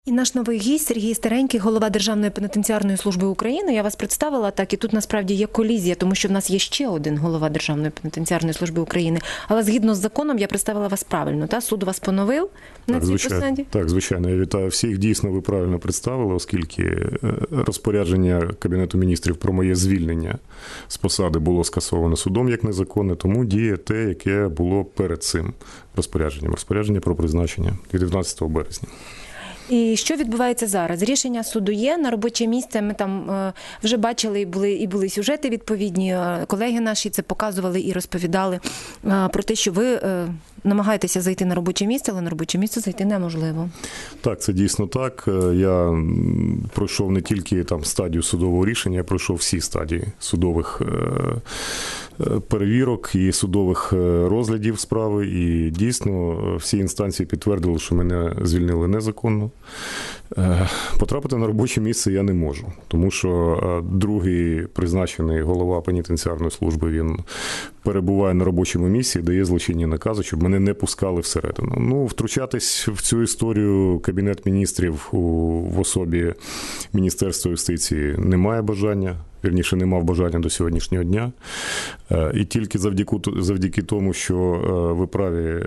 І наш новий гість Сергій Старенький, голова Державної пенітенціарної служби України. Я вас представила так, і тут насправді є колізія, тому що в нас є ще один голова Державної пенітенціарної служби України. Але згідно з законом я представила вас правильно, та? Суд вас поновив на цій посаді? Так, звичайно. Я вітаю всіх. Дійсно, ви правильно представили, оскільки розпорядження Кабінету міністрів про моє звільнення з посади було скасовано судом як незаконне, тому діє те, яке було перед цим розпорядженням. Розпорядження про призначення від 19 березня. І що відбувається зараз? Рішення суду є на робоче місце. Ми там вже бачили, і були сюжети відповідні. Колеги наші це показували і розповідали про те, що ви намагаєтеся зайти на робоче місце, але на робоче місце зайти неможливо. Так, це дійсно так. Я пройшов не тільки там стадію судового рішення, я пройшов всі стадії судових перевірок і судових розглядів справи. І дійсно всі інстанції підтвердили, що мене звільнили незаконно. Потрапити на робоче місце я не можу, тому що другий призначений голова пенітенціарної служби, він перебуває на робочому місці і дає злочинні накази, щоб мене не пускали всередину. Ну, втручатись в цю історію Кабінет міністрів в особі Міністерства юстиції немає бажання. Вірніше, не мав бажання до сьогоднішнього дня. І тільки завдяки тому, що ви праві,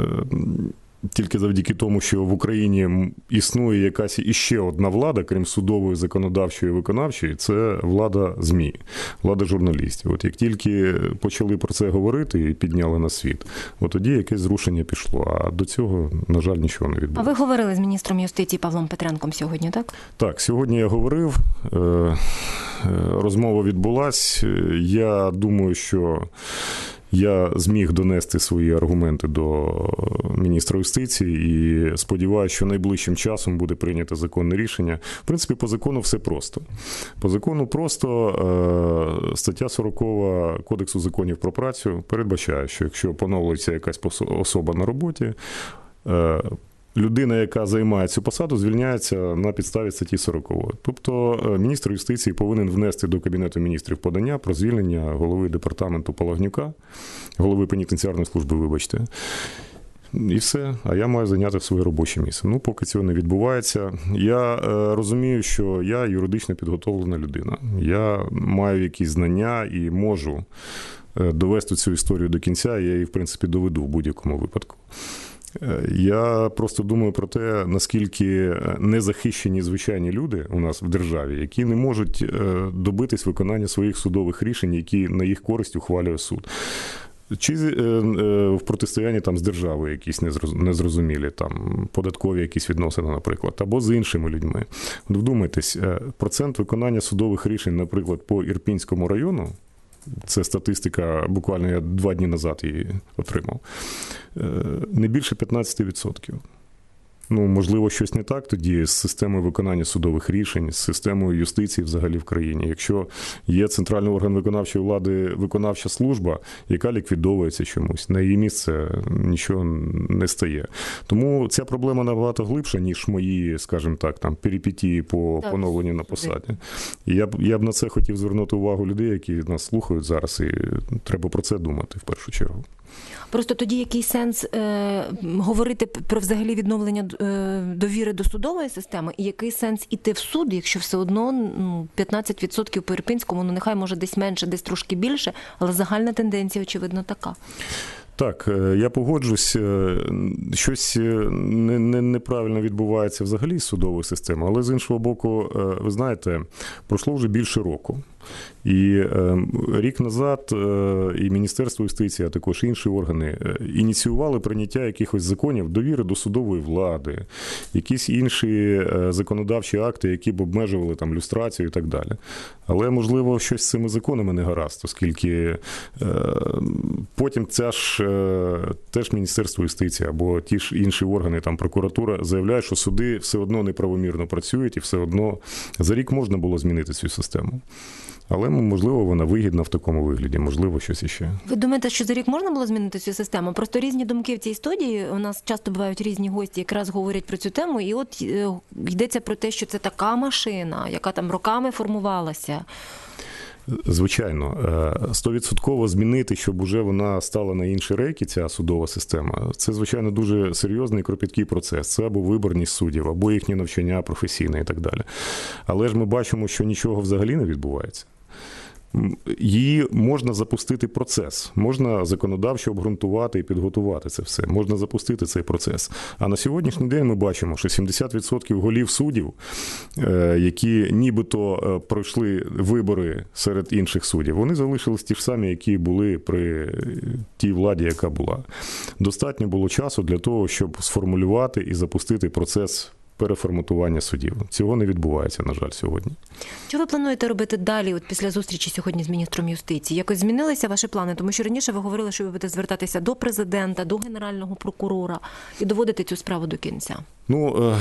тільки завдяки тому, що в Україні існує якась іще одна влада, крім судової, законодавчої і виконавчої, це влада ЗМІ, влада журналістів. От як тільки почали про це говорити і підняли на світ, от тоді якесь зрушення пішло, а до цього, на жаль, нічого не відбулося. А ви говорили з міністром юстиції Павлом Петренком сьогодні, так? Так, сьогодні я говорив, розмова відбулась. Я думаю, що я зміг донести свої аргументи до міністра юстиції і сподіваюся, що найближчим часом буде прийнято законне рішення. В принципі, по закону все просто. По закону просто стаття 40 Кодексу законів про працю передбачає, що якщо поновлюється якась особа на роботі, людина, яка займає цю посаду, звільняється на підставі статті 40. Тобто міністр юстиції повинен внести до Кабінету міністрів подання про звільнення голови департаменту Палагнюка, голови пенітенціарної служби, вибачте. І все. А я маю зайняти своє робоче місце. Ну, поки цього не відбувається. Я розумію, що я юридично підготовлена людина. Я маю якісь знання і можу довести цю історію до кінця. Я її, в принципі, доведу в будь-якому випадку. Я просто думаю про те, наскільки незахищені звичайні люди у нас в державі, які не можуть добитись виконання своїх судових рішень, які на їх користь ухвалює суд. Чи в протистоянні там з державою якісь незрозумілі, там податкові якісь відносини, наприклад, або з іншими людьми. От вдумайтесь, процент виконання судових рішень, наприклад, по Ірпінському району, це статистика, буквально я 2 дні назад її отримав, не більше 15%. Ну, можливо, щось не так тоді з системою виконання судових рішень, з системою юстиції взагалі в країні. Якщо є центральний орган виконавчої влади, виконавча служба, яка ліквідовується чомусь, на її місце нічого не стає. Тому ця проблема набагато глибша, ніж мої, скажімо так, там перипетії по поновленню на посаді. І я б на це хотів звернути увагу людей, які нас слухають зараз, і треба про це думати в першу чергу. Просто тоді який сенс говорити про взагалі відновлення довіри до судової системи, і який сенс іти в суд, якщо все одно 15% по Ірпінському, ну нехай може десь менше, десь трошки більше, але загальна тенденція, очевидно, така. Так, я погоджусь, щось неправильно відбувається взагалі з судовою системою, але з іншого боку, ви знаєте, пройшло вже більше року. І рік назад і Міністерство юстиції, а також інші органи ініціювали прийняття якихось законів довіри до судової влади, якісь інші законодавчі акти, які б обмежували там люстрацію і так далі. Але, можливо, щось з цими законами не гаразд, оскільки потім теж Міністерство юстиції або ті ж інші органи, там прокуратура, заявляють, що суди все одно неправомірно працюють і все одно за рік можна було змінити цю систему. Але, можливо, вона вигідна в такому вигляді, можливо, щось іще. Ви думаєте, що за рік можна було змінити цю систему? Просто різні думки в цій студії. У нас часто бувають різні гості, якраз говорять про цю тему. І от йдеться про те, що це така машина, яка там роками формувалася. Звичайно, 100% змінити, щоб уже вона стала на інші рейки, ця судова система, це, звичайно, дуже серйозний і кропіткий процес. Це або виборність суддів, або їхнє навчання професійне і так далі. Але ж ми бачимо, що нічого взагалі не відбувається. Її можна запустити процес, можна законодавчо обґрунтувати і підготувати це все, можна запустити цей процес. А на сьогоднішній день ми бачимо, що 70% голів суддів, які нібито пройшли вибори серед інших суддів, вони залишились ті ж самі, які були при тій владі, яка була. Достатньо було часу для того, щоб сформулювати і запустити процес переформатування судів. Цього не відбувається, на жаль, сьогодні. Що ви плануєте робити далі, от після зустрічі сьогодні з міністром юстиції? Якось змінилися ваші плани? Тому що раніше ви говорили, що ви будете звертатися до президента, до генерального прокурора і доводити цю справу до кінця. Ну,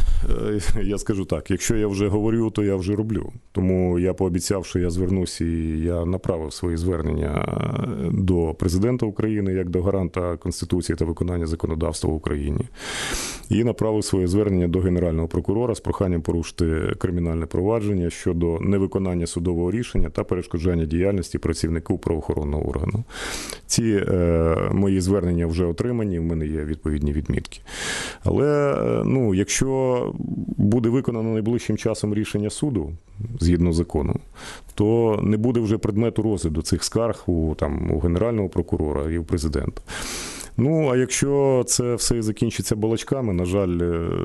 я скажу так, якщо я вже говорю, то я вже роблю. Тому я пообіцяв, що я звернусь і я направив свої звернення до президента України, як до гаранта Конституції та виконання законодавства в Україні. І направив своє звернення до генерального прокурора з проханням порушити кримінальне провадження щодо невиконання судового рішення та перешкоджання діяльності працівників правоохоронного органу. Ці мої звернення вже отримані, в мене є відповідні відмітки. Але, якщо буде виконано найближчим часом рішення суду, згідно закону, то не буде вже предмету розгляду цих скарг у генерального прокурора і у президента. А якщо це все закінчиться балачками, на жаль,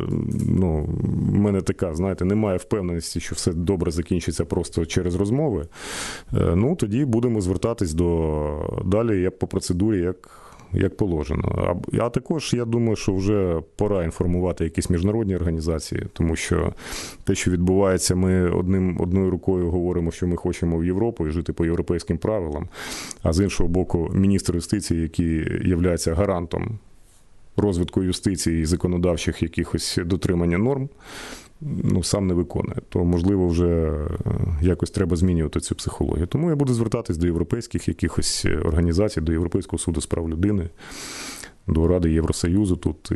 в мене така, немає впевненості, що все добре закінчиться просто через розмови, тоді будемо звертатись далі по процедурі, як положено. А також, я думаю, що вже пора інформувати якісь міжнародні організації, тому що те, що відбувається, ми одною рукою говоримо, що ми хочемо в Європу і жити по європейським правилам, а з іншого боку, міністр юстиції, який є гарантом розвитку юстиції і законодавчих якихось дотримання норм, сам не виконує, то, можливо, вже якось треба змінювати цю психологію. Тому я буду звертатись до європейських якихось організацій, до Європейського суду з прав людини, до Ради Євросоюзу тут.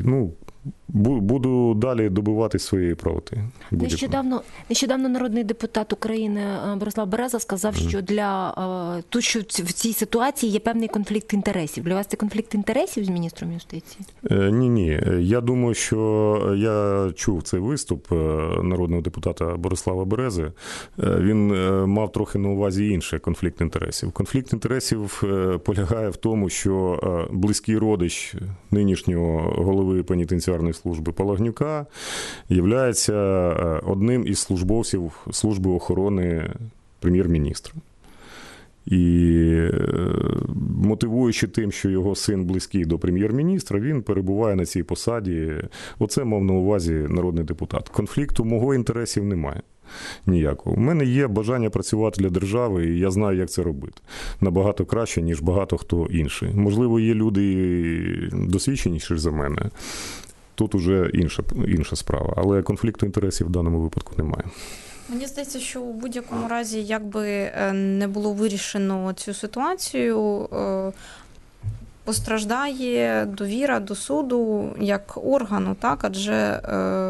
Буду далі добиватись своєї правоти. Нещодавно народний депутат України Борислав Береза сказав, що що в цій ситуації є певний конфлікт інтересів. Для вас це конфлікт інтересів з міністром юстиції? Ні. Я думаю, що я чув цей виступ народного депутата Борислава Берези. Він мав трохи на увазі інший конфлікт інтересів. Конфлікт інтересів полягає в тому, що близький родич нинішнього голови пенітенціарної служби Палагнюка являється одним із службовців служби охорони прем'єр-міністра. І мотивуючи тим, що його син близький до прем'єр-міністра, він перебуває на цій посаді. Оце мав на увазі народний депутат. Конфлікту мого інтересів немає. Ніякого. У мене є бажання працювати для держави, і я знаю, як це робити. Набагато краще, ніж багато хто інший. Можливо, є люди досвідченіші за мене. Тут уже інша справа. Але конфлікту інтересів в даному випадку немає. Мені здається, що у будь-якому разі, як би не було вирішено цю ситуацію, постраждає довіра до суду як органу, так? Адже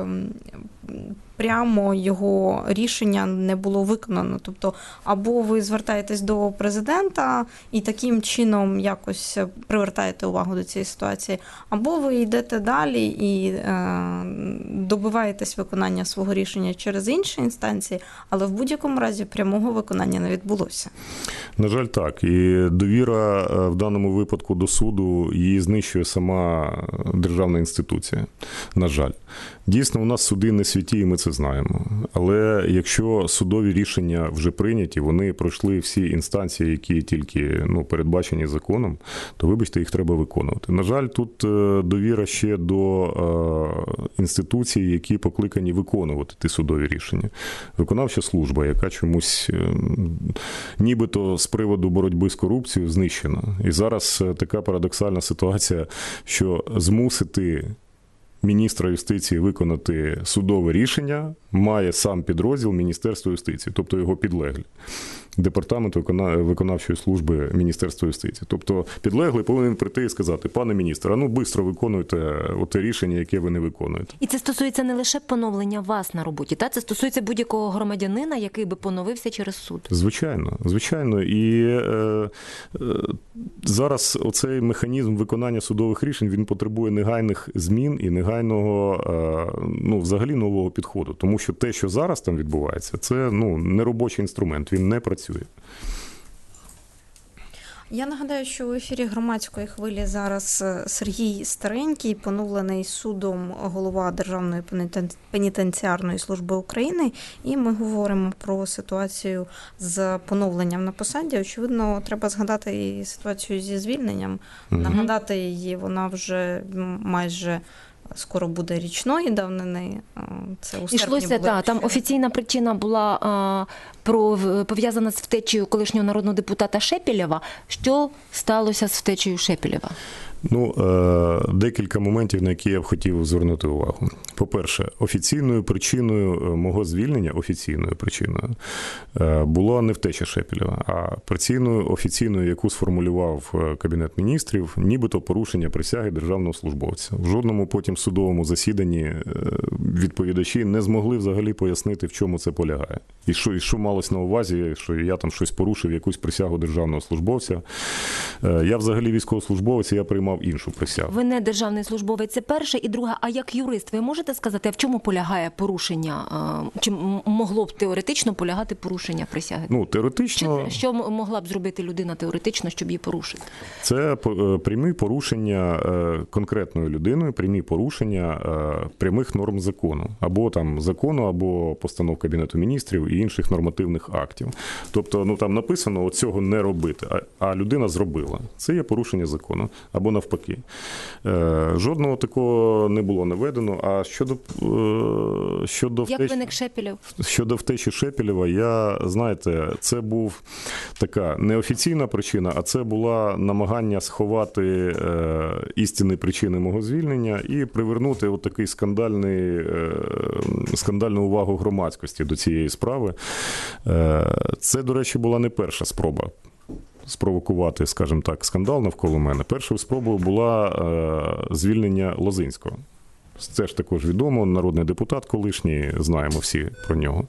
прямо його рішення не було виконано. Тобто, або ви звертаєтесь до президента і таким чином якось привертаєте увагу до цієї ситуації, або ви йдете далі і добиваєтесь виконання свого рішення через інші інстанції, але в будь-якому разі прямого виконання не відбулося. На жаль, так. І довіра в даному випадку до суду її знищує сама державна інституція. На жаль. Дійсно, у нас суди не святі, і ми це знаємо. Але якщо судові рішення вже прийняті, вони пройшли всі інстанції, які тільки передбачені законом, то, вибачте, їх треба виконувати. На жаль, тут довіра ще до інституцій, які покликані виконувати ті судові рішення. Виконавча служба, яка чомусь нібито з приводу боротьби з корупцією знищена. І зараз така парадоксальна ситуація, що змусити міністра юстиції виконати судове рішення має сам підрозділ Міністерства юстиції, тобто його підлеглі. Департаменту виконавчої служби Міністерства юстиції. Тобто підлеглий повинен прийти і сказати: пане міністр, а ну швидко виконуйте оте рішення, яке ви не виконуєте. І це стосується не лише поновлення вас на роботі, та це стосується будь-якого громадянина, який би поновився через суд. Звичайно. І зараз оцей механізм виконання судових рішень, він потребує негайних змін і негайного, взагалі нового підходу. Тому що те, що зараз там відбувається, це не робочий інструмент, він не працює. Я нагадаю, що в ефірі громадської хвилі зараз Сергій Старенький, поновлений судом голова Державної пенітенціарної служби України, і ми говоримо про ситуацію з поновленням на посаді. Очевидно, треба згадати і ситуацію зі звільненням. Нагадати її, вона вже майже скоро буде річної давнини. Це у Ішлося, там офіційна причина була пов'язана з втечею колишнього народного депутата Шепелєва. Що сталося з втечею Шепелєва? Декілька моментів, на які я б хотів звернути увагу. По-перше, офіційною причиною мого звільнення, була не втеча Шепелєва, а причиною офіційною, яку сформулював Кабінет міністрів, нібито порушення присяги державного службовця. В жодному потім судовому засіданні відповідачі не змогли взагалі пояснити, в чому це полягає. І що малось на увазі, що я там щось порушив, якусь присягу державного службовця. Я взагалі військовослужбовець, я приймав іншу присягу. Ви не державний службовець, це перше. І друге, а як юрист, ви можете сказати, а в чому полягає порушення? Чи могло б теоретично полягати порушення присяги? Теоретично... Що могла б зробити людина теоретично, щоб її порушити? Це прямі порушення конкретною людиною, прямі порушення прямих норм закону. Або там закону, або постанов Кабінету міністрів і інших нормативних актів. Тобто, там написано, от цього не робити, а людина зробила. Це є порушення закону. Або навпаки. Жодного такого не було наведено. А щодо як виник Шепелєв? Щодо втечі Шепелєва, це був така неофіційна причина, а це була намагання сховати істинні причини мого звільнення і привернути от такий скандальну увагу громадськості до цієї справи. Це, до речі, була не перша спроба спровокувати, скажімо так, скандал навколо мене. Першою спробою була звільнення Лозинського. Це ж також відомо, народний депутат колишній, знаємо всі про нього.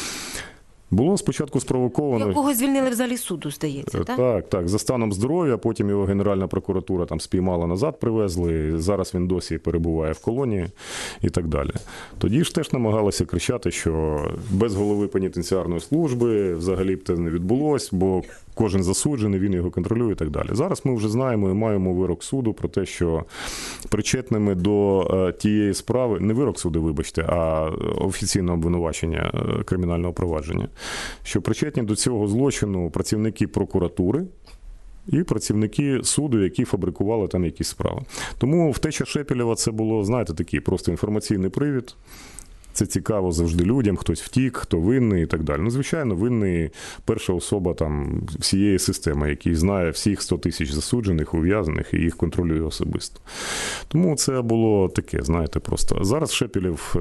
Було спочатку спровоковано... Якого звільнили в залі суду, здається, так? Так, за станом здоров'я, потім його Генеральна прокуратура там спіймала назад, привезли, зараз він досі перебуває в колонії і так далі. Тоді ж теж намагалися кричати, що без голови пенітенціарної служби взагалі б це не відбулось, бо кожен засуджений, він його контролює і так далі. Зараз ми вже знаємо і маємо вирок суду про те, що причетними до тієї справи, не вирок суду, вибачте, а офіційне обвинувачення кримінального провадження, що причетні до цього злочину працівники прокуратури і працівники суду, які фабрикували там якісь справи. Тому втеча Шепелєва це було, такий просто інформаційний привід. Це цікаво завжди людям, хтось втік, хто винний і так далі. Звичайно, винний перша особа там всієї системи, який знає всіх 100 тисяч засуджених, ув'язнених і їх контролює особисто. Тому це було таке, просто. Зараз Шепелєв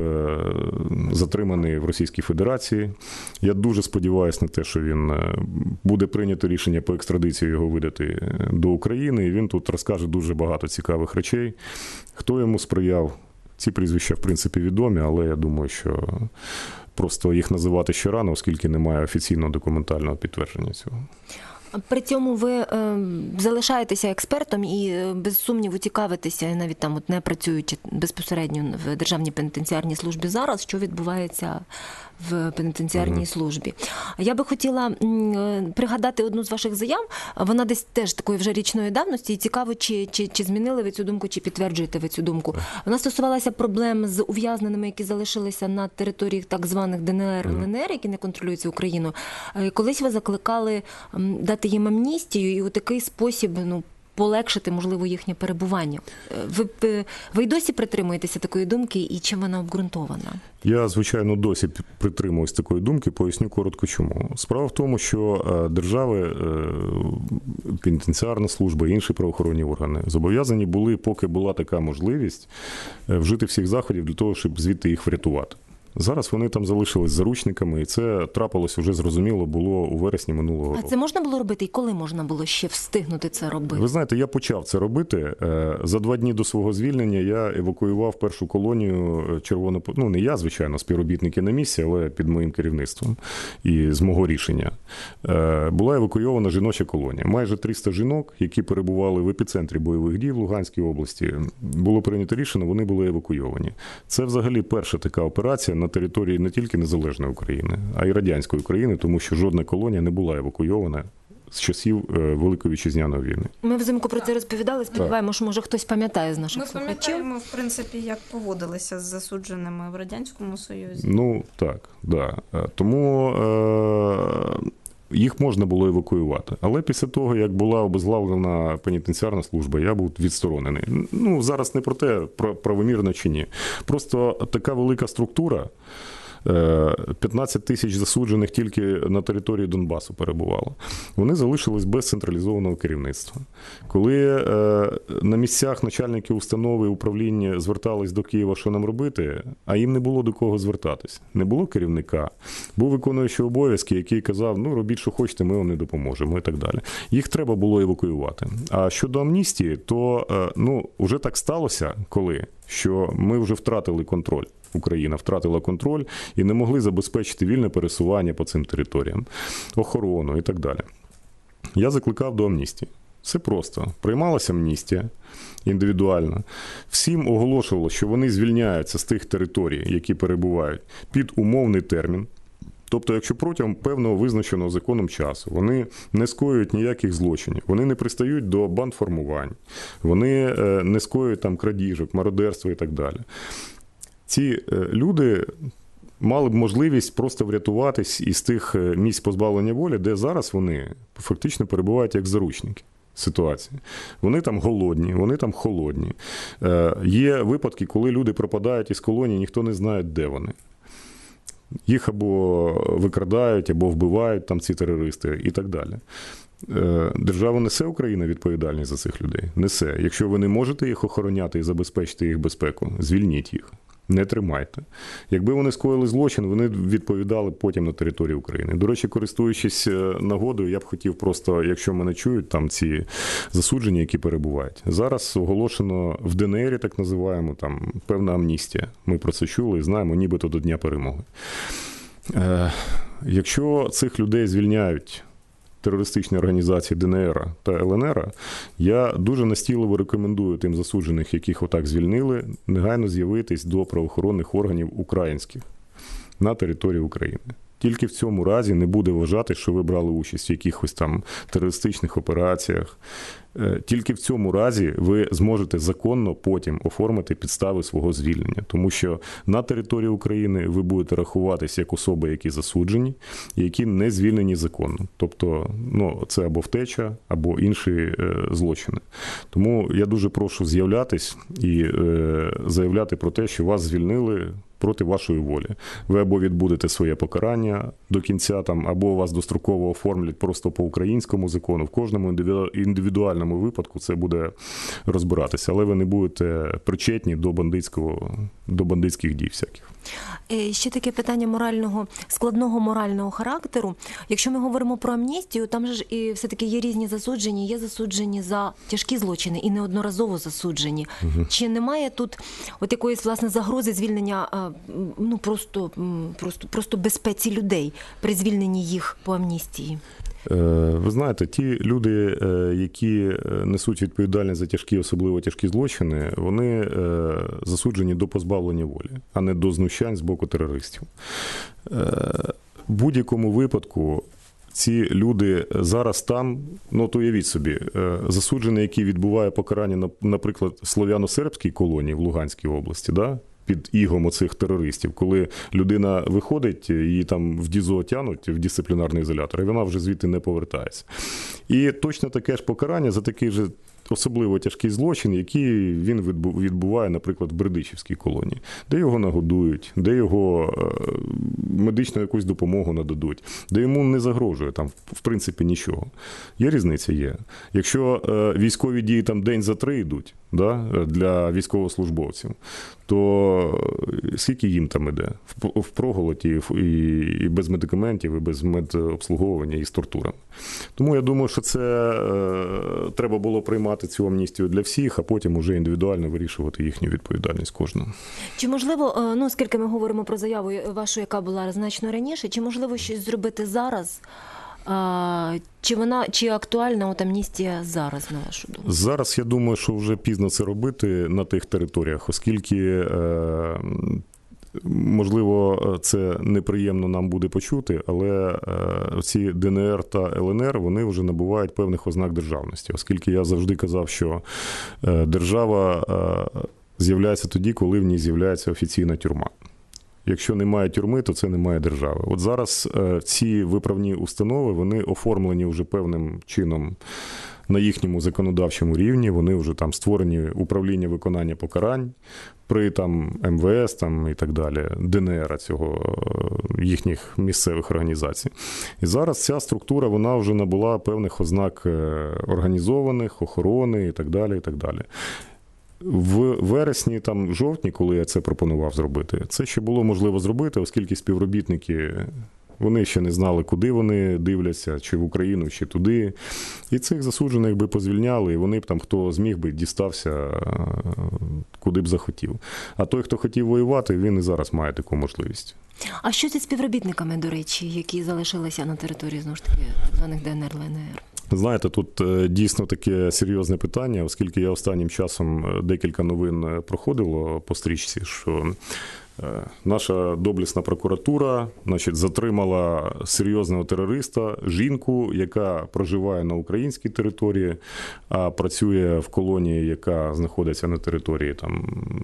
затриманий в Російській Федерації. Я дуже сподіваюся на те, що він буде прийнято рішення по екстрадиції його видати до України, і він тут розкаже дуже багато цікавих речей. Хто йому сприяв? Ці прізвища, в принципі, відомі, але я думаю, що просто їх називати ще рано, оскільки немає офіційного документального підтвердження цього. При цьому ви залишаєтеся експертом і без сумніву цікавитеся, навіть там не працюючи безпосередньо в Державній пенітенціарній службі зараз, що відбувається в пенітенціарній службі. Я би хотіла пригадати одну з ваших заяв, вона десь теж такої вже річної давності, і цікаво, чи змінили ви цю думку, чи підтверджуєте ви цю думку. Вона стосувалася проблем з ув'язненими, які залишилися на території так званих ДНР, ЛНР, які не контролюються Україною. Колись ви закликали дати їм амністію і у такий спосіб, полегшити, можливо, їхнє перебування. Ви й досі притримуєтеся такої думки, і чим вона обґрунтована? Я, звичайно, досі притримуюсь такої думки, поясню коротко чому. Справа в тому, що держави, пенітенціарна служба і інші правоохоронні органи зобов'язані були, поки була така можливість, вжити всіх заходів для того, щоб звідти їх врятувати. Зараз вони там залишились заручниками, і це трапилось уже, зрозуміло, було у вересні минулого року. А це можна було робити? І коли можна було ще встигнути це робити? Ви знаєте, я почав це робити. За 2 дні до свого звільнення я евакуював першу колонію ну не я, звичайно, співробітники на місці, але під моїм керівництвом і з мого рішення. Була евакуйована жіноча колонія. Майже 300 жінок, які перебували в епіцентрі бойових дій в Луганській області. Було прийнято рішення, вони були евакуйовані. Це взагалі перша така операція на території не тільки незалежної України, а й радянської України, тому що жодна колонія не була евакуйована з часів Великої Вітчизняної війни. Ми взимку про це розповідали, сподіваємося, що може хтось пам'ятає з наших слухачів. Ми пам'ятаємо, в принципі, як поводилися з засудженими в Радянському Союзі. Ну, так, да. Тому їх можна було евакуювати. Але після того, як була обезглавлена пенітенціарна служба, я був відсторонений. Ну, зараз не про те, правомірно чи ні. Просто така велика структура, 15 тисяч засуджених тільки на території Донбасу перебувало. Вони залишились без централізованого керівництва. Коли на місцях начальники установи і управління звертались до Києва, що нам робити, а їм не було до кого звертатись. Не було керівника. Був виконуючий обов'язки, який казав, ну, робіть, що хочете, ми вам не допоможемо і так далі. Їх треба було евакуювати. А щодо амністії, то, ну, вже так сталося, що ми вже втратили контроль. Україна втратила контроль і не могли забезпечити вільне пересування по цим територіям, охорону і так далі. Я закликав до амністії. Все просто. Приймалася амністія індивідуально. Всім оголошувало, що вони звільняються з тих територій, які перебувають, під умовний термін. Тобто, якщо протягом певного визначеного законом часу вони не скоюють ніяких злочинів, вони не пристають до бандформувань, вони не скоюють там крадіжок, мародерства і так далі. Ці люди мали б можливість просто врятуватись із тих місць позбавлення волі, де зараз вони фактично перебувають як заручники ситуації. Вони там голодні, вони там холодні. Є випадки, коли люди пропадають із колонії, ніхто не знає, де вони. Їх або викрадають, або вбивають там ці терористи і так далі. Держава несе, Україна, відповідальність за цих людей? Несе. Якщо ви не можете їх охороняти і забезпечити їх безпеку, звільніть їх. Не тримайте. Якби вони скоїли злочин, вони відповідали потім на території України. До речі, користуючись нагодою, я б хотів просто, якщо мене чують, там ці засуджені, які перебувають. Зараз оголошено в ДНРі, так називаємо, там певна амністія. Ми про це чули і знаємо, нібито до Дня перемоги. Якщо цих людей звільняють терористичні організації ДНР та ЛНР, я дуже настійливо рекомендую тим засуджених, яких отак звільнили, негайно з'явитись до правоохоронних органів українських на території України. Тільки в цьому разі не буде вважати, що ви брали участь в якихось там терористичних операціях. Тільки в цьому разі ви зможете законно потім оформити підстави свого звільнення. Тому що на території України ви будете рахуватись як особи, які засуджені, і які не звільнені законно. Тобто, ну, це або втеча, або інші злочини. Тому я дуже прошу з'являтись і заявляти про те, що вас звільнили проти вашої волі. Ви або відбудете своє покарання до кінця, там, або вас достроково оформлять просто по українському закону. В кожному індивідуальному випадку це буде розбиратися, але ви не будете причетні до бандитських дій всяких. Ще таке питання складного морального характеру. Якщо ми говоримо про амністію, там же ж і все-таки є різні засуджені, є засуджені за тяжкі злочини і неодноразово засуджені. Угу. Чи немає тут от якоїсь, власне, загрози звільнення, ну, просто безпеці людей при звільненні їх по амністії? Ви знаєте, ті люди, які несуть відповідальність за тяжкі, особливо тяжкі злочини, вони засуджені до позбавлення волі, а не до знущань з боку терористів. В будь-якому випадку ці люди зараз там, ну, то уявіть собі, засуджений, який відбуває покарання, наприклад, слов'яно-сербській колонії в Луганській області, да? Під ігом оцих терористів, коли людина виходить, її там в ДІЗО тянуть, в дисциплінарний ізолятор, і вона вже звідти не повертається. І точно таке ж покарання за такий же особливо тяжкий злочин, який він відбуває, наприклад, в Бердичівській колонії, де його нагодують, де його медичну якусь допомогу нададуть, де йому не загрожує там, в принципі, нічого. Є різниця? Є. Якщо військові дії там день за 3 йдуть, да, для військовослужбовців, то скільки їм там іде? В проголоді, і без медикаментів, і без медобслуговування, і з тортурами. Тому я думаю, що це треба було приймати цю амністію для всіх, а потім уже індивідуально вирішувати їхню відповідальність кожного. Чи можливо, ну, оскільки ми говоримо про заяву вашу, яка була значно раніше, чи можливо щось зробити зараз? Чи актуальна от амністія зараз, на вашу думку? Зараз, я думаю, що вже пізно це робити на тих територіях, оскільки, можливо, це неприємно нам буде почути, але ці ДНР та ЛНР, вони вже набувають певних ознак державності, оскільки я завжди казав, що держава з'являється тоді, коли в ній з'являється офіційна тюрма. Якщо немає тюрми, то це немає держави. От зараз ці виправні установи, вони оформлені вже певним чином на їхньому законодавчому рівні, вони вже там створені управління виконання покарань при там МВС там, і так далі, ДНР цього, їхніх місцевих організацій. І зараз ця структура, вона вже набула певних ознак організованих, охорони і так далі, і так далі. В вересні, там, жовтні, коли я це пропонував зробити, це ще було можливо зробити, оскільки співробітники, вони ще не знали, куди вони дивляться, чи в Україну, чи туди. І цих засуджених би позвільняли, і вони б там, хто зміг би, дістався, куди б захотів. А той, хто хотів воювати, він і зараз має таку можливість. А що зі співробітниками, до речі, які залишилися на території, знову ж таки, так званих ДНР, ЛНР? Знаєте, тут дійсно таке серйозне питання, оскільки я останнім часом декілька новин проходило по стрічці, що наша доблесна прокуратура, значить, затримала серйозного терориста, жінку, яка проживає на українській території, а працює в колонії, яка знаходиться на території там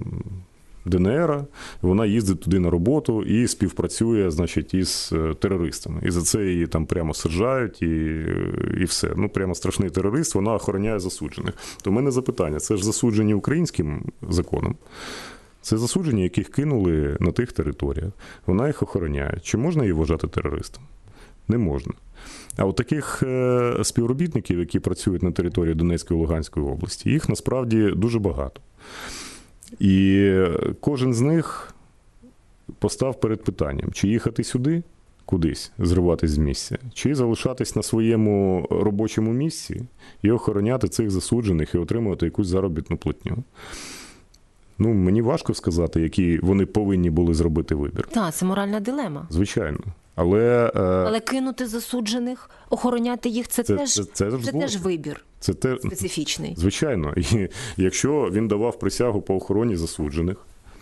ДНР, вона їздить туди на роботу і співпрацює, значить, із терористами. І за це її там прямо саджають і все. Ну, прямо страшний терорист, вона охороняє засуджених. То в мене запитання, це ж засуджені українським законом? Це засуджені, яких кинули на тих територіях. Вона їх охороняє. Чи можна її вважати терористом? Не можна. А от таких співробітників, які працюють на території Донецької і Луганської області, їх насправді дуже багато. І кожен з них постав перед питанням, чи їхати сюди, кудись, зриватись з місця, чи залишатись на своєму робочому місці і охороняти цих засуджених і отримувати якусь заробітну платню. Ну, мені важко сказати, який вони повинні були зробити вибір. Так, це моральна дилема. Звичайно. Але кинути засуджених, охороняти їх, це теж вибір. Це специфічний. Звичайно. І якщо він давав присягу по охороні засуджених,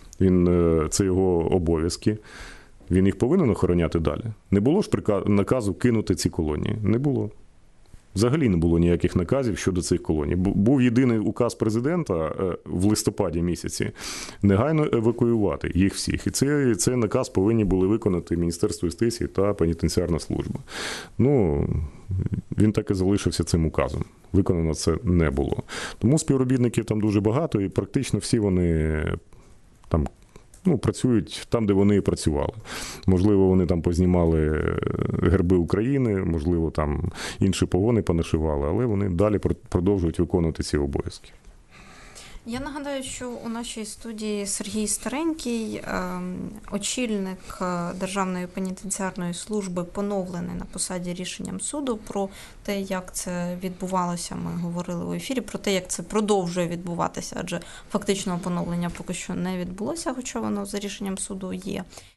це його обов'язки, він їх повинен охороняти далі. Не було ж наказу кинути ці колонії? Не було. Взагалі не було ніяких наказів щодо цих колоній. Був єдиний указ президента в листопаді місяці негайно евакуювати їх всіх. І цей наказ повинні були виконати Міністерство юстиції та пенітенціарна служба. Ну, він так і залишився цим указом. Виконано це не було. Тому співробітників там дуже багато, і практично всі вони там працюють там, де вони і працювали. Можливо, вони там познімали герби України, можливо, там інші погони понашивали, але вони далі продовжують виконувати ці обов'язки. Я нагадаю, що у нашій студії Сергій Старенький, очільник Державної пенітенціарної служби, поновлений на посаді рішенням суду. Про те, як це відбувалося, ми говорили у ефірі, про те, як це продовжує відбуватися, адже фактичного поновлення поки що не відбулося, хоча воно за рішенням суду є.